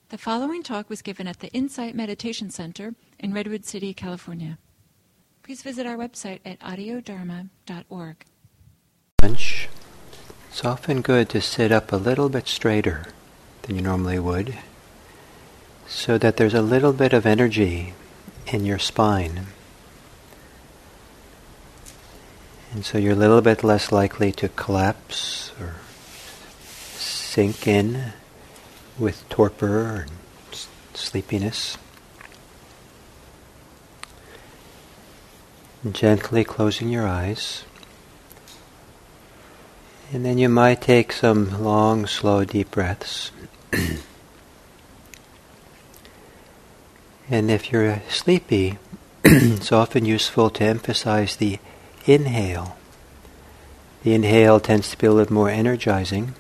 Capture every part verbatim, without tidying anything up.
The following talk was given at the Insight Meditation Center in Redwood City, California. Please visit our website at audio dharma dot org. It's often good to sit up a little bit straighter than you normally would, so that there's a little bit of energy in your spine. And so you're a little bit less likely to collapse or sink in with torpor and sleepiness. And gently closing your eyes. And then you might take some long, slow, deep breaths. And if you're sleepy, it's often useful to emphasize the inhale. The inhale tends to be a little more energizing.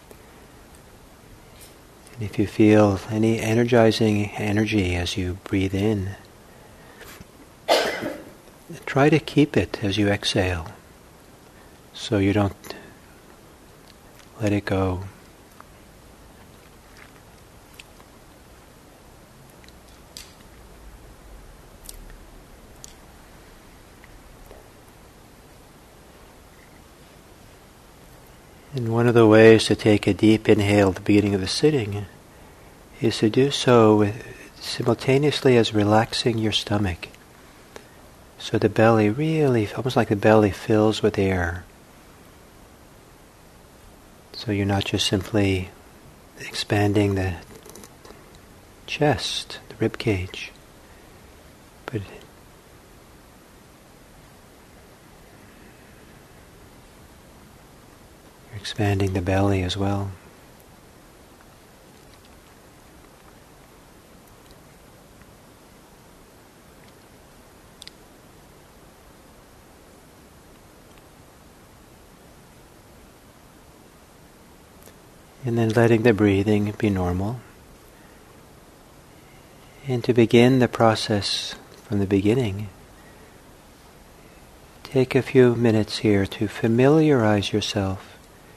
And if you feel any energizing energy as you breathe in, try to keep it as you exhale, so you don't let it go. And one of the ways to take a deep inhale at the beginning of the sitting is to do so with, simultaneously as relaxing your stomach. So the belly really, almost like the belly fills with air. So you're not just simply expanding the chest, the rib cage, but you're expanding the belly as well. And then letting the breathing be normal. And to begin the process from the beginning, take a few minutes here to familiarize yourself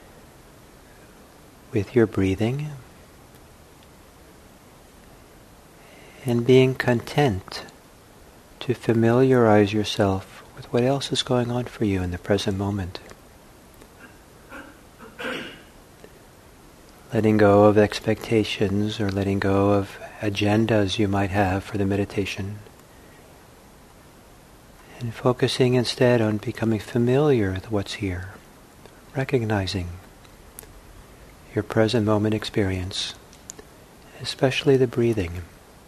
with your breathing and being content to familiarize yourself with what else is going on for you in the present moment. Letting go of expectations or letting go of agendas you might have for the meditation. And focusing instead on becoming familiar with what's here. Recognizing your present moment experience, especially the breathing.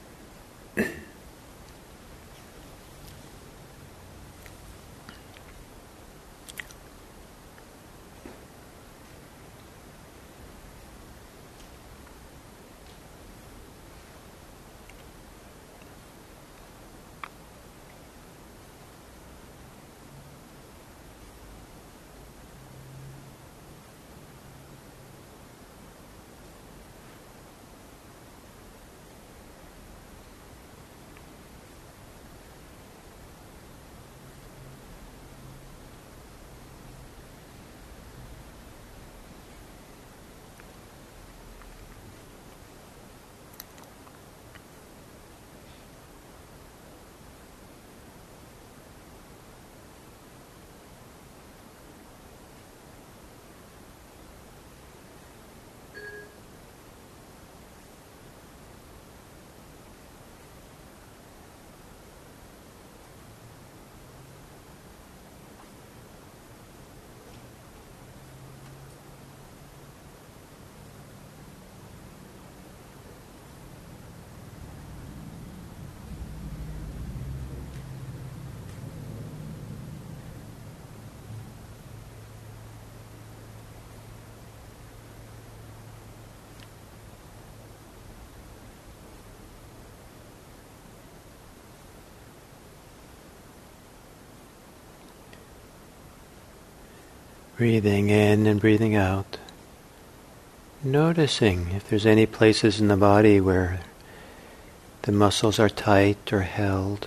Breathing in and breathing out. Noticing if there's any places in the body where the muscles are tight or held.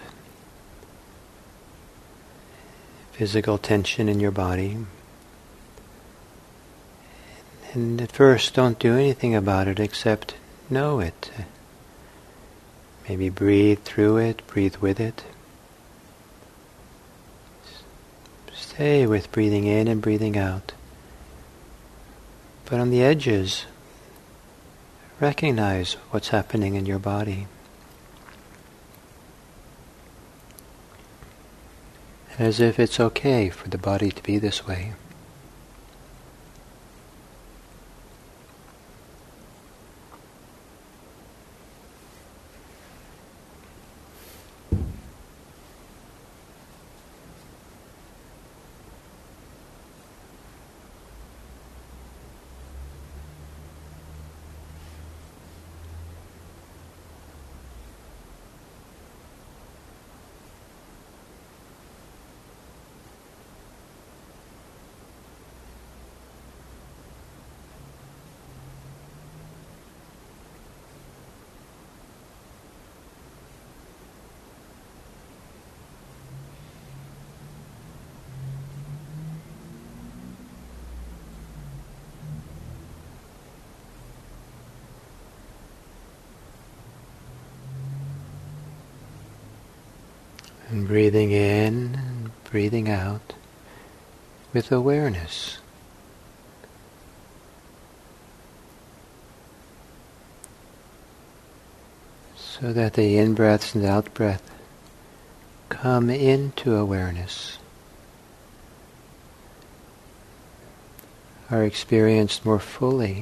Physical tension in your body. And at first, don't do anything about it except know it. Maybe breathe through it, breathe with it. Stay with breathing in and breathing out. But on the edges, recognize what's happening in your body. As if it's okay for the body to be this way. And breathing in and breathing out with awareness. So that the in-breaths and out-breath come into awareness, are experienced more fully.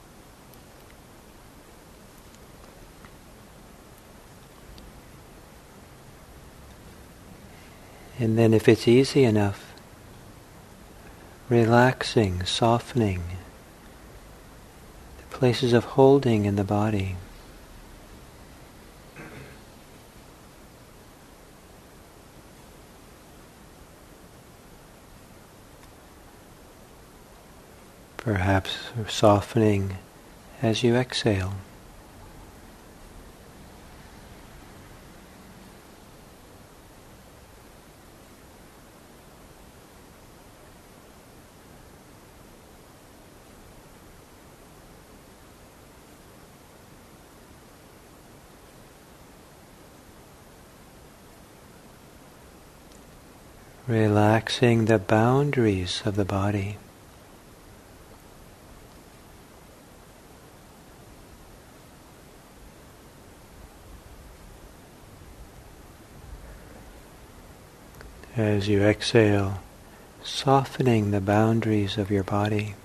And then if it's easy enough, relaxing, softening the places of holding in the body. Perhaps softening as you exhale. Relaxing the boundaries of the body. As you exhale, softening the boundaries of your body.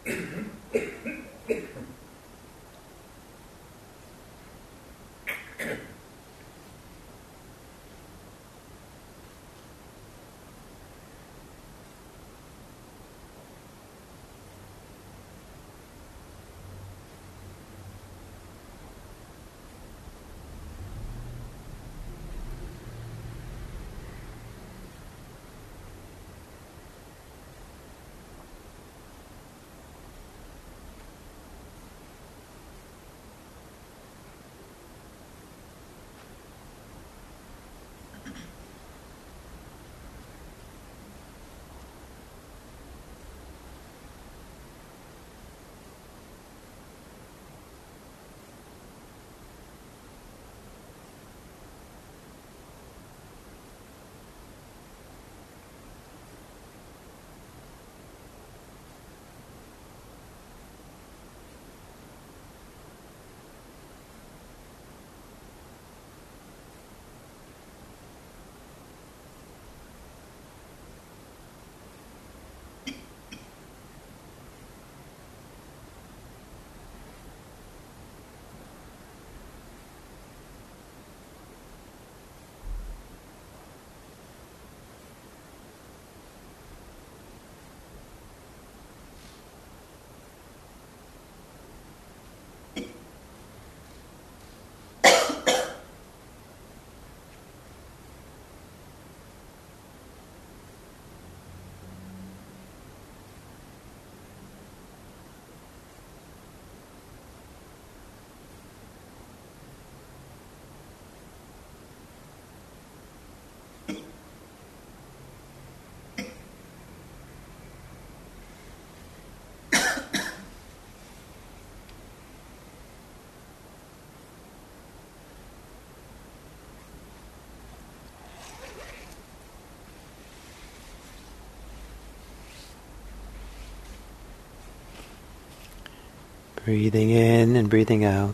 Breathing in and breathing out.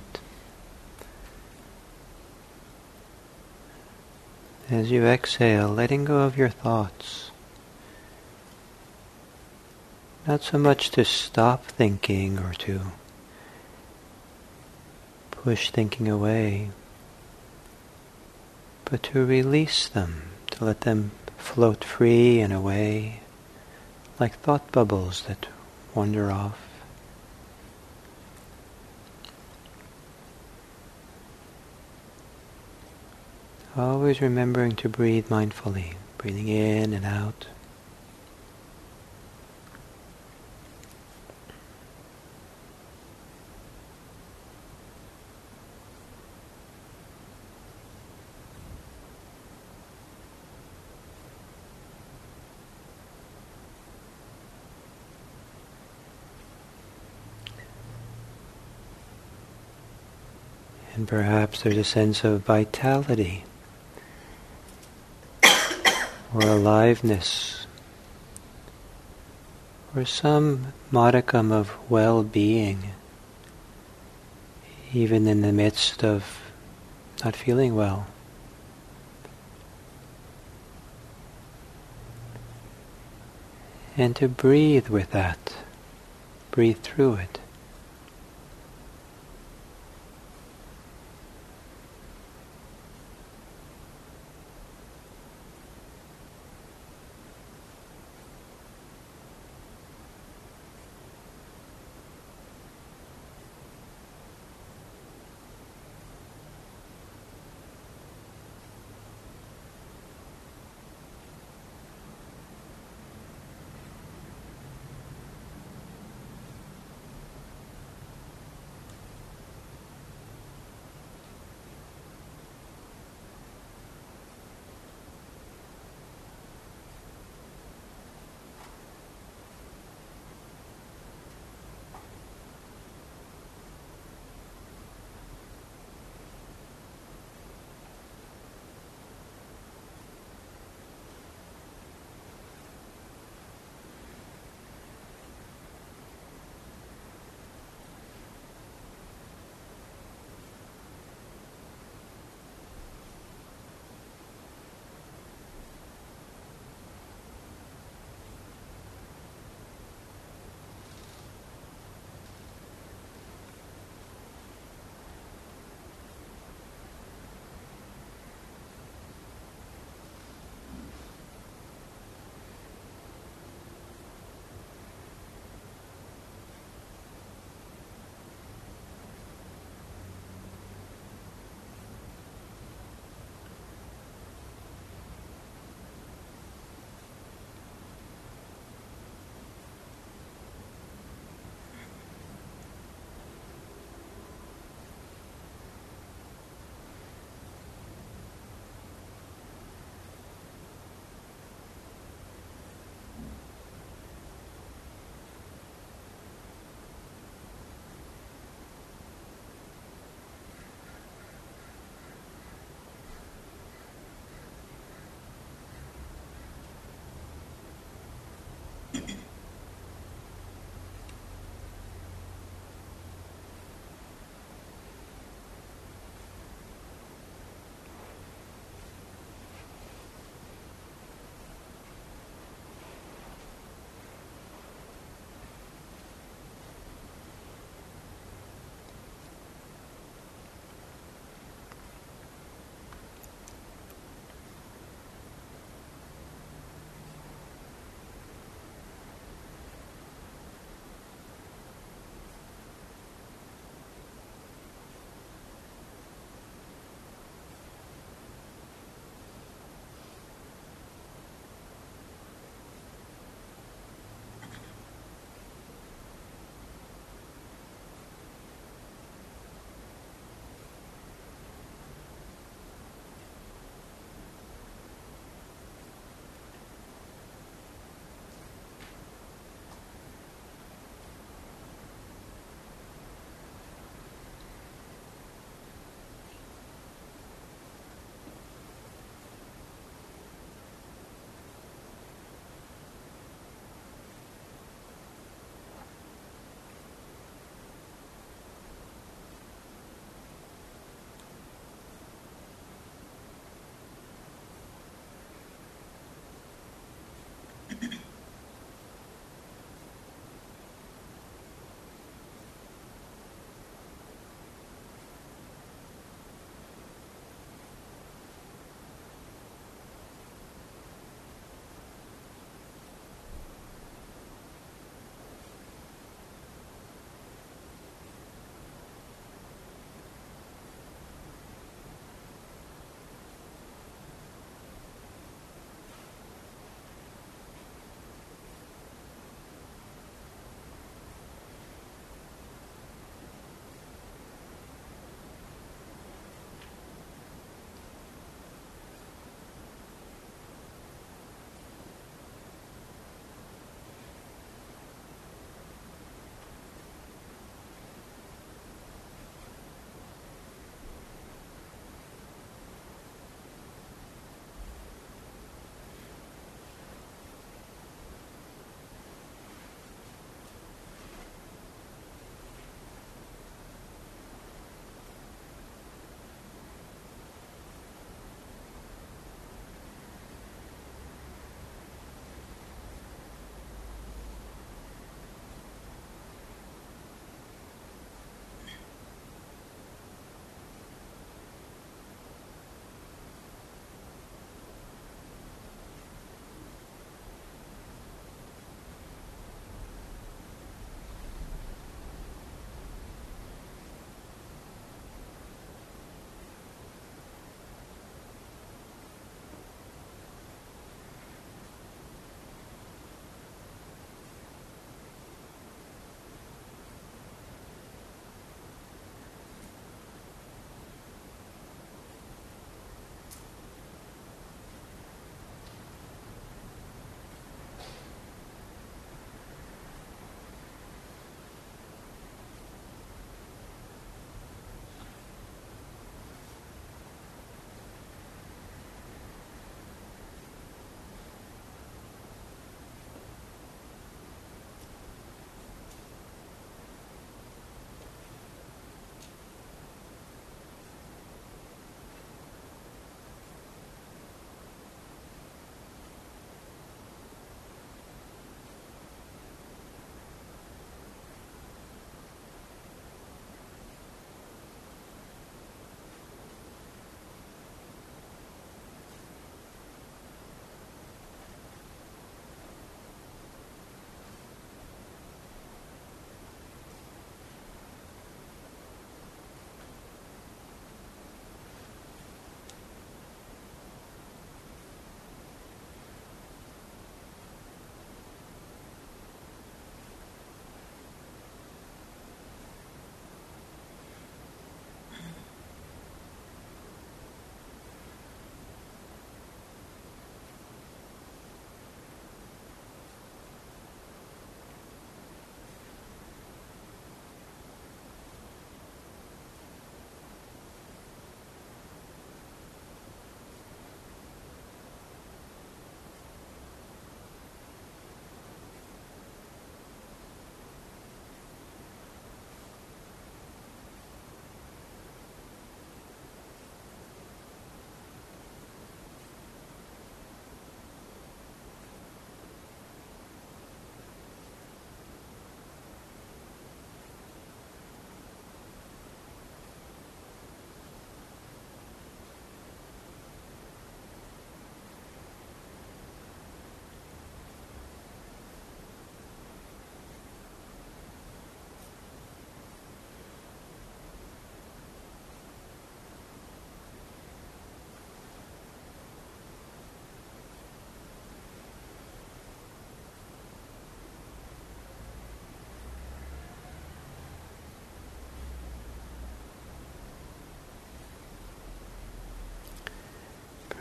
As you exhale, letting go of your thoughts. Not so much to stop thinking or to push thinking away, but to release them, to let them float free and away, like thought bubbles that wander off. Always remembering to breathe mindfully, breathing in and out. And perhaps there's a sense of vitality or aliveness, or some modicum of well-being, even in the midst of not feeling well. And to breathe with that, breathe through it.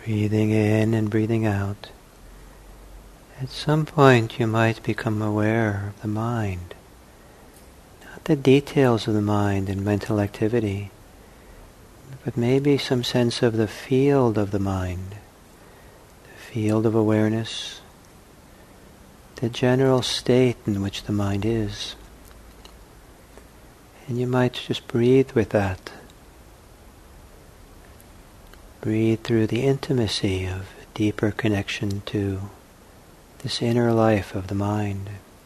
Breathing in and breathing out. At some point you might become aware of the mind. Not the details of the mind and mental activity, but maybe some sense of the field of the mind, the field of awareness, the general state in which the mind is. And you might just breathe with that. Breathe through the intimacy of a deeper connection to this inner life of the mind.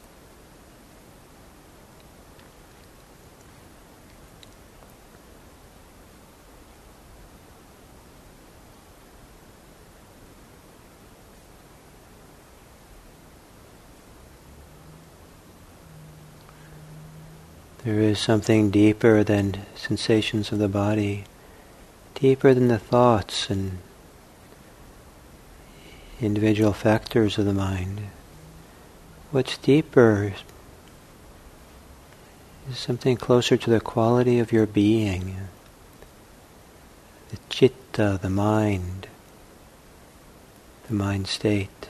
There is something deeper than sensations of the body, deeper than the thoughts and individual factors of the mind. What's deeper is something closer to the quality of your being, the citta, the mind, the mind state.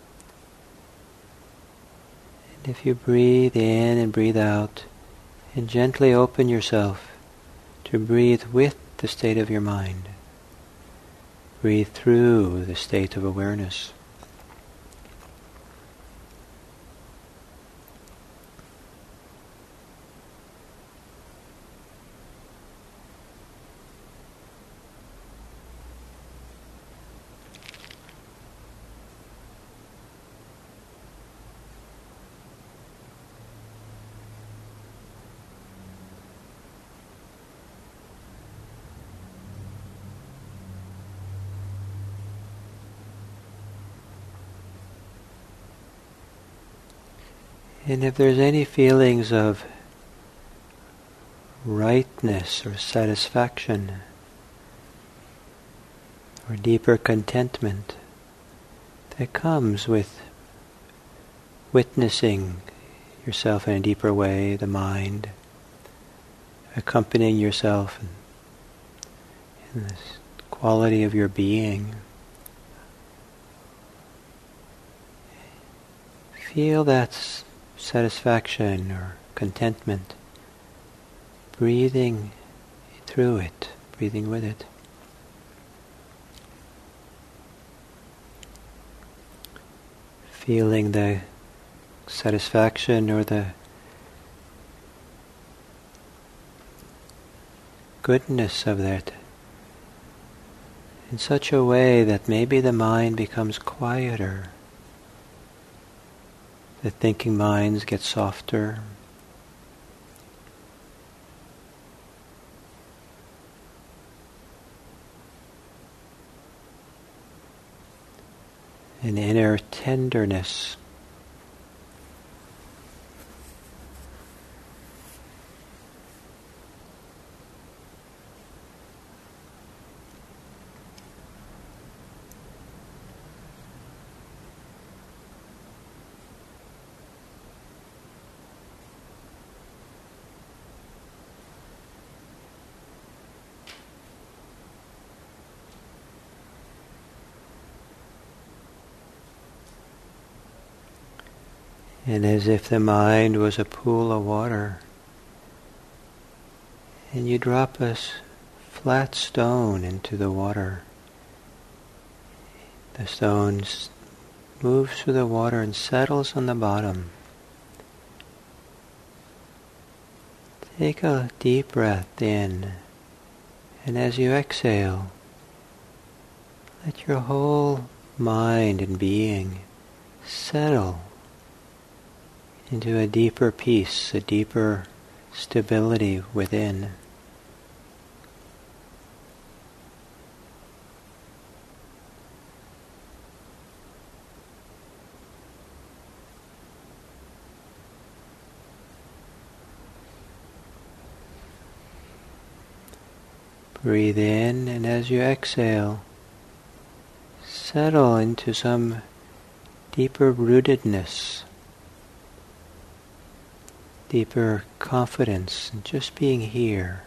And if you breathe in and breathe out, and gently open yourself to breathe with the state of your mind. Breathe through the state of awareness. And if there's any feelings of rightness or satisfaction or deeper contentment that comes with witnessing yourself in a deeper way, the mind, accompanying yourself in, in this quality of your being, feel that satisfaction or contentment, breathing through it, breathing with it. Feeling the satisfaction or the goodness of that in such a way that maybe the mind becomes quieter. The thinking minds get softer. An inner tenderness. And as if the mind was a pool of water, and you drop a flat stone into the water. The stone moves through the water and settles on the bottom. Take a deep breath in, and as you exhale, let your whole mind and being settle into a deeper peace, a deeper stability within. Breathe in, and as you exhale, settle into some deeper rootedness, deeper confidence in just being here.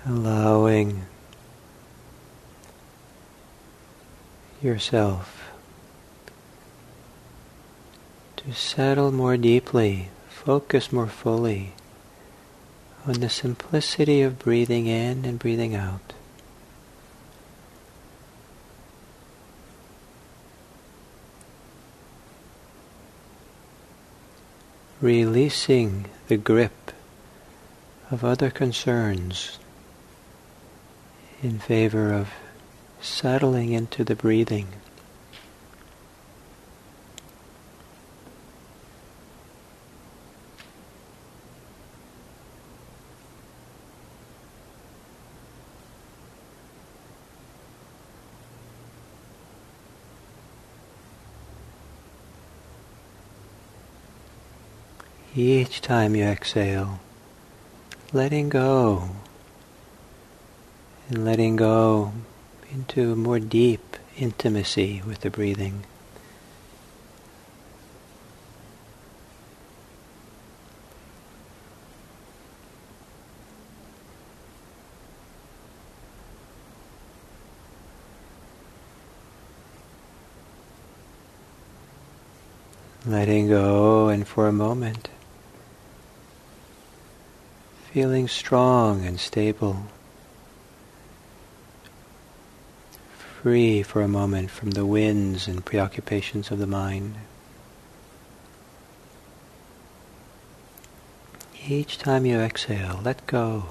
allowing yourself to settle more deeply, focus more fully on the simplicity of breathing in and breathing out. Releasing the grip of other concerns in favor of settling into the breathing. Each time you exhale, letting go, and letting go into a more deep intimacy with the breathing. Letting go, and for a moment, feeling strong and stable, free for a moment from the winds and preoccupations of the mind. Each time you exhale, let go.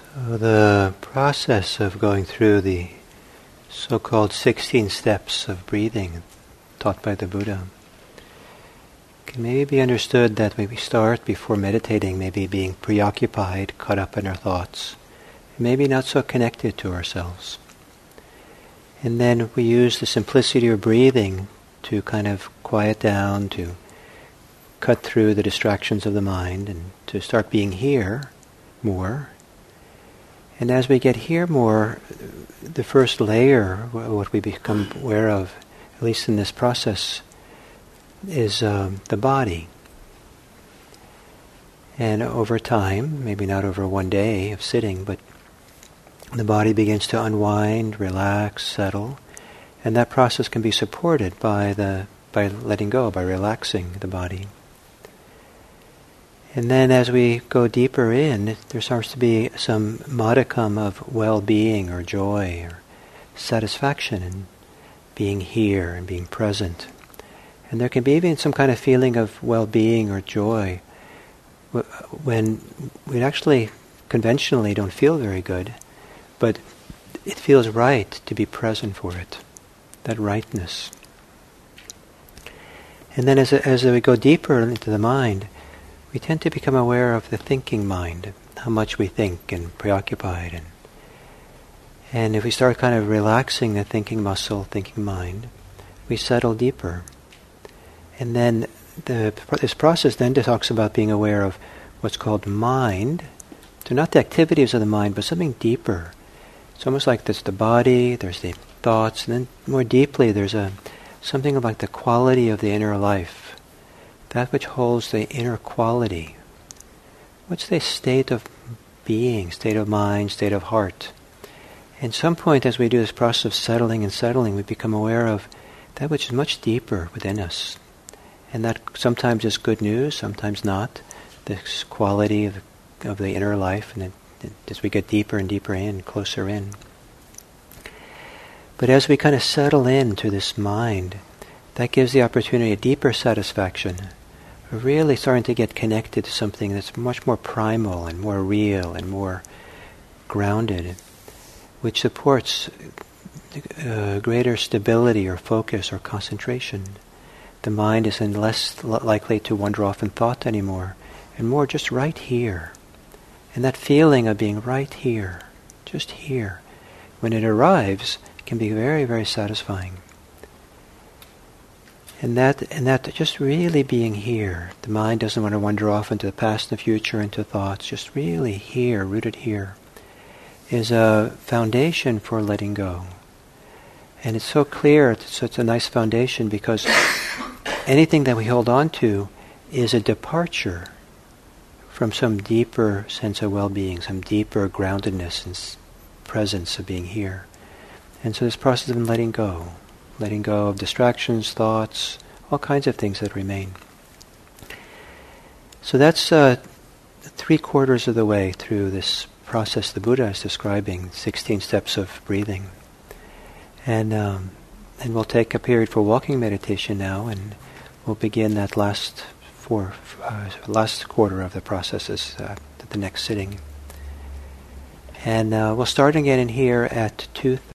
So the process of going through the so-called sixteen steps of breathing taught by the Buddha can maybe be understood that when we start before meditating, maybe being preoccupied, caught up in our thoughts, maybe not so connected to ourselves. And then we use the simplicity of breathing to kind of quiet down, to cut through the distractions of the mind, and to start being here more. And as we get here more, the first layer, what we become aware of, at least in this process, is um, the body. And over time, maybe not over one day of sitting, but the body begins to unwind, relax, settle, and that process can be supported by the by letting go, by relaxing the body. And then as we go deeper in, there starts to be some modicum of well-being or joy or satisfaction in being here and being present. And there can be even some kind of feeling of well-being or joy when we actually conventionally don't feel very good, but it feels right to be present for it, that rightness. And then as as we go deeper into the mind, we tend to become aware of the thinking mind, how much we think and preoccupied. And, and if we start kind of relaxing the thinking muscle, thinking mind, we settle deeper. And then the, this process then talks about being aware of what's called mind. So not the activities of the mind, but something deeper. It's almost like there's the body, there's the thoughts, and then more deeply there's a something like the quality of the inner life, that which holds the inner quality. What's the state of being, state of mind, state of heart? At some point as we do this process of settling and settling, we become aware of that which is much deeper within us. And that sometimes is good news, sometimes not. This quality of, of the inner life, and then as we get deeper and deeper in, closer in. But as we kind of settle into this mind, that gives the opportunity a deeper satisfaction. We're really starting to get connected to something that's much more primal and more real and more grounded, which supports uh, greater stability or focus or concentration. The mind is then less likely to wander off in thought anymore, and more just right here. And that feeling of being right here, just here, when it arrives, can be very, very satisfying. And that, and that just really being here, the mind doesn't want to wander off into the past and the future, into thoughts, just really here, rooted here, is a foundation for letting go. And it's so clear, it's such a nice foundation, because anything that we hold on to is a departure from some deeper sense of well-being, some deeper groundedness and presence of being here. And so this process of letting go, letting go of distractions, thoughts, all kinds of things that remain. So that's uh, three quarters of the way through this process the Buddha is describing, sixteen steps of breathing. And um, and we'll take a period for walking meditation now, and we'll begin that last four, uh, last quarter of the processes uh, at the next sitting. And uh, we'll start again in here at two.